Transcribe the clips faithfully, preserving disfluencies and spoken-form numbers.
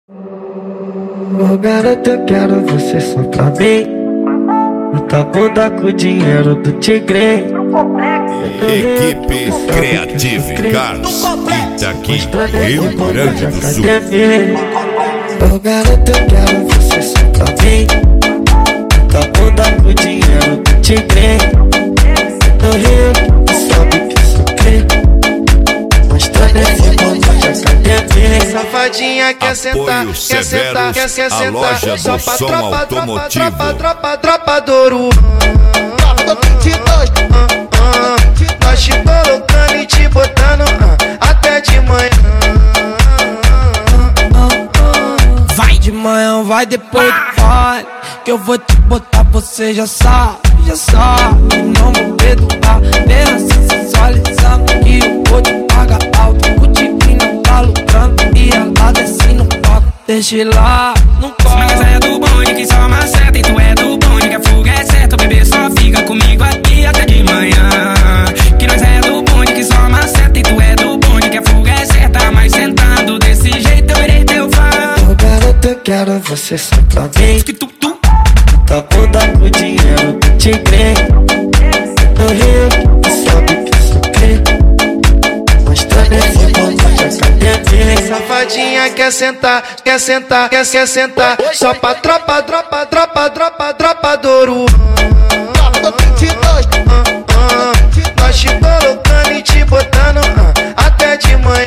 Ô garota, eu quero você só pra mim. Muita bunda com o dinheiro do tigre. Equipe Creative Cars, Itaqui, Rio Grande do Sul. Ô garota, eu quero você só pra mim. Muita bunda com o dinheiro do tigre. No Rio, tu sabe que sou cri. Mostrando esse mundo de academia. Safadinha quer sentar, quer sentar, quer sentar. Só pra tropa, tropa, tropa, tropa, tropa do Ouro. Nós te colocando e te botando até de manhã. Vai de manhã, vai depois do pai, que eu vou te botar, você já sabe, já sabe. Não vou perdoar, bem assim sensualizando, que eu vou te pagar alto. O tiquinho tá lucrando e ela desce no palco. Deixa lá, não corre. Mas é do bonde que só maceta, e tu é do bonde que a fuga é certa. O bebê só fica comigo aqui até de manhã. Que nós é do bonde que só maceta, e tu é do bonde que a fuga é certa. Mas sentando desse jeito eu irei teu fã. Ô garota, eu quero você só pra mim. Tá bunda com o dinheiro do tigre. No Rio, tu sabe que sou cri. Mostrando esse mundo de academia. Safadinha quer sentar, quer sentar, quer, quer sentar. Só pra tropa, tropa, tropa, tropa, tropa do Ouro. Nós te colocando e te botando até de manhã.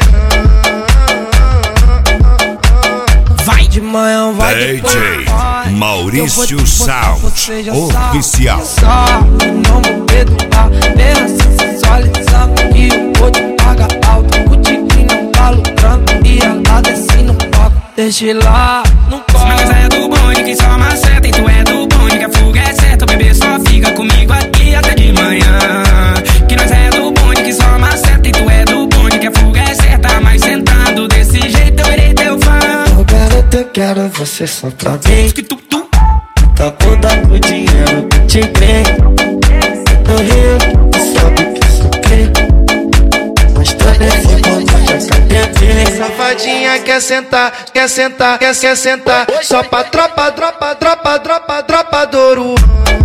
Vai de manhã, vai D depois J do pai, Maurício que eu vou te botar, Sound, você já oficial. sabe, já sabe. Não vou perdoar, bem assim sensualizando, que eu vou te pagar alto. O tiquinho tá lucrando e ela desce no palco. Deixa lá, não corre. Mas é do bonde que só maceta, e tu é do bonde que a fuga é certa. O bebê só fica comigo aqui até de manhã. Que nós é do bonde que só maceta, e tu é do bonde que a fuga é certa. Mas sentando desse jeito eu irei teu fã. Ô garota, eu quero você só pra mim. Tá bunda com o dinheiro do tigre. No Rio, tu sabe que sou cri. Mostrando esse mundo de academia. Safadinha quer sentar, quer sentar, quer, quer sentar. Só pra tropa, tropa, tropa, tropa, tropa do Ouro.